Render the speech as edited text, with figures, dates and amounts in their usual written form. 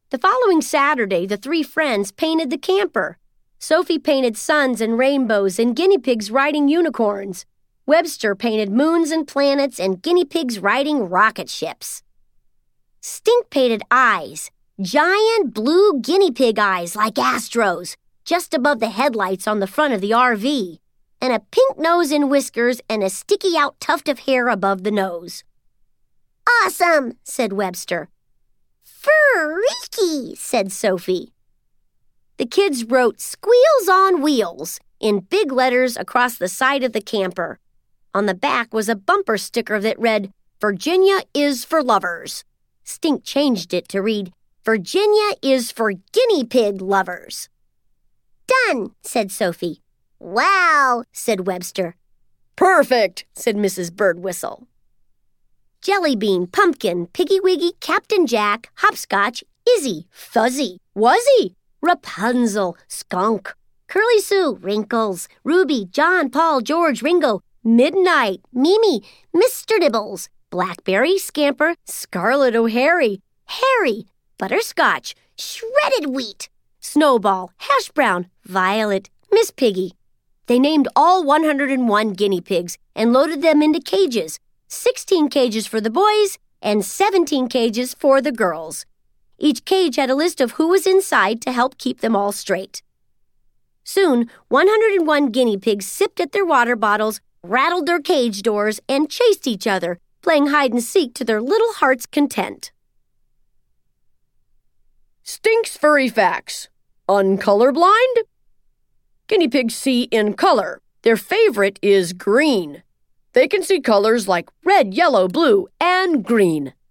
The following Saturday, the three friends painted the camper. Sophie painted suns and rainbows and guinea pigs riding unicorns. Webster painted moons and planets and guinea pigs riding rocket ships. Stink painted eyes, giant blue guinea pig eyes like Astros, just above the headlights on the front of the RV, and a pink nose and whiskers and a sticky-out tuft of hair above the nose. "Awesome," said Webster. "Freaky," said Sophie. The kids wrote "Squeals on Wheels" in big letters across the side of the camper. On the back was a bumper sticker that read, "Virginia is for lovers." Stink changed it to read, "Virginia is for guinea pig lovers." "Done," said Sophie. "Wow," said Webster. "Perfect," said Mrs. Birdwhistle. Jellybean, Pumpkin, Piggy Wiggy, Captain Jack, Hopscotch, Izzy, Fuzzy, Wuzzy, Rapunzel, Skunk, Curly Sue, Wrinkles, Ruby, John, Paul, George, Ringo, Midnight, Mimi, Mr. Nibbles, Blackberry, Scamper, Scarlet O'Hare, Harry, Butterscotch, Shredded Wheat, Snowball, Hash Brown, Violet, Miss Piggy. They named all 101 guinea pigs and loaded them into cages, 16 cages for the boys and 17 cages for the girls. Each cage had a list of who was inside to help keep them all straight. Soon, 101 guinea pigs sipped at their water bottles, rattled their cage doors, and chased each other, playing hide-and-seek to their little heart's content. Stink's Furry Facts. Uncolorblind? Guinea pigs see in color. Their favorite is green. They can see colors like red, yellow, blue, and green.